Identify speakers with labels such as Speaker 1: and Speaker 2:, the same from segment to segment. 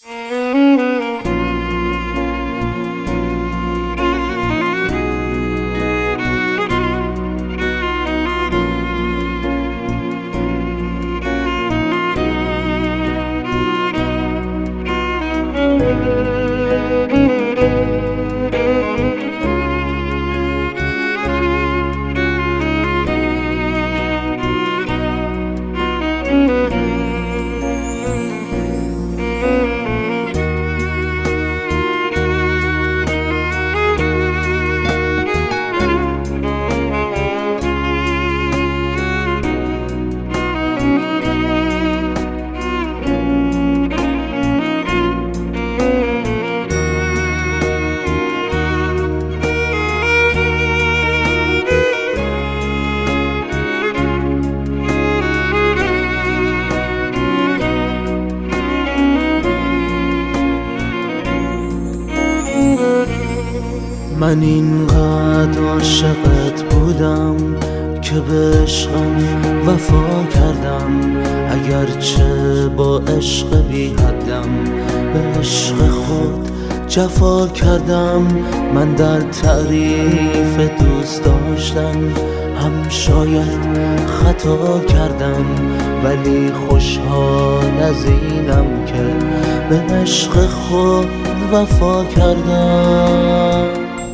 Speaker 1: من اینقدر عاشقت بودم که به عشقم وفا کردم، اگرچه با عشق بی حدم به عشق خود جفا کردم. من در تعریف دوست داشتن هم شاید خطا کردم، ولی خوشحال از اینم که به عشق خود وفا کردم.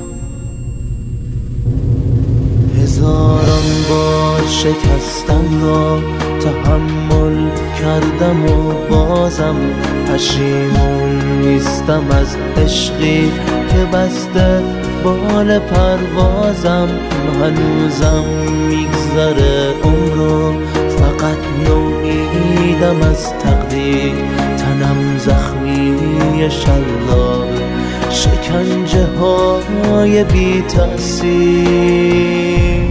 Speaker 1: هزاران بار شکستن را تحمل کردم و بازم پشیمون نیستم از عشقی که بسته بال پروازم. هنوزم میگذره عمرو فقط نومیدم از تقدیر، تنم زخمی شلاق شکنجه های بی تأثیر.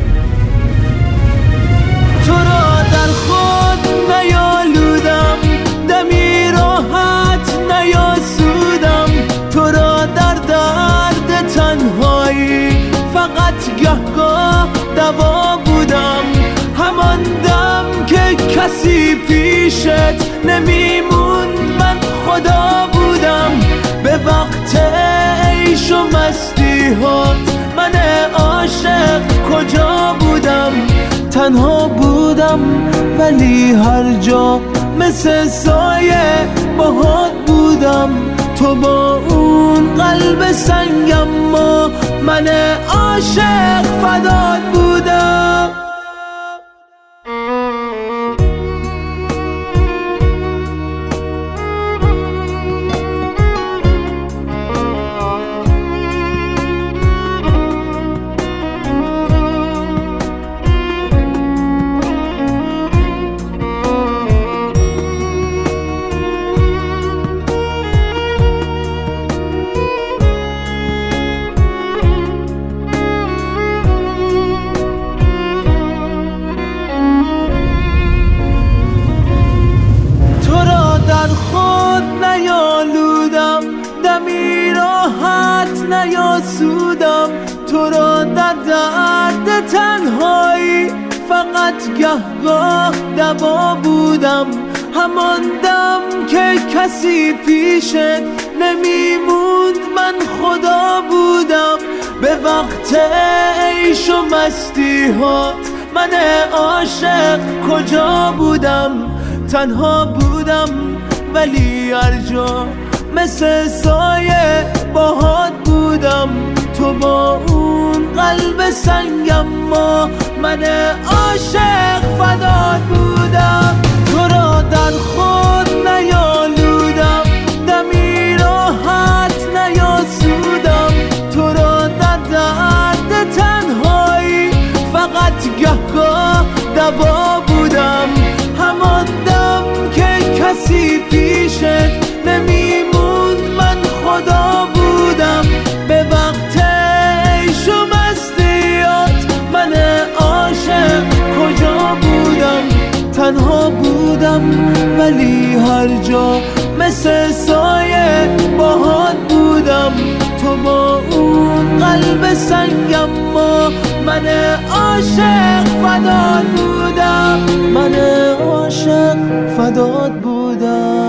Speaker 1: تو را در خود نیالودم، دمی راحت نیاسودم، تو را در درد تنهایی فقط گهگاه دوا بودم. همان دم که کسی پیشت نمیموند من خدا بودم، به وقت عیش و مستی‌هات من عاشق کجا بودم؟ تنها بودم ولی هر جا مثل سایه باهات بودم. تو با اون قلب سنگم ما من عاشق فدات بودم. دمی راحت نیاسودم، تو را در درد تنهایی فقط گهگاه دوا بودم. همان دم که کسی پیشت نمیموند من خدا بودم، به وقت عیش و مستی‌هات من عاشق کجا بودم؟ تنها بودم ولی هر جا مثل سایه باهات بودم. تو با اون قلب سنگم ما من عاشق فدات بودم. تو را در خود نیالودم، دمی راحت نیاسودم، تو را در درد تنهایی فقط گهگاه دوا بودم. همان دم که کسی پیشت نمیموند من خدا بودم، به وقت عیش و مستیات من عاشق کجا بودم؟ تنها بودم ولی هر جا مثل سایه باهات بودم. تو با اون قلب سنگم ما من عاشق فدات بودم، من عاشق فدات بودم.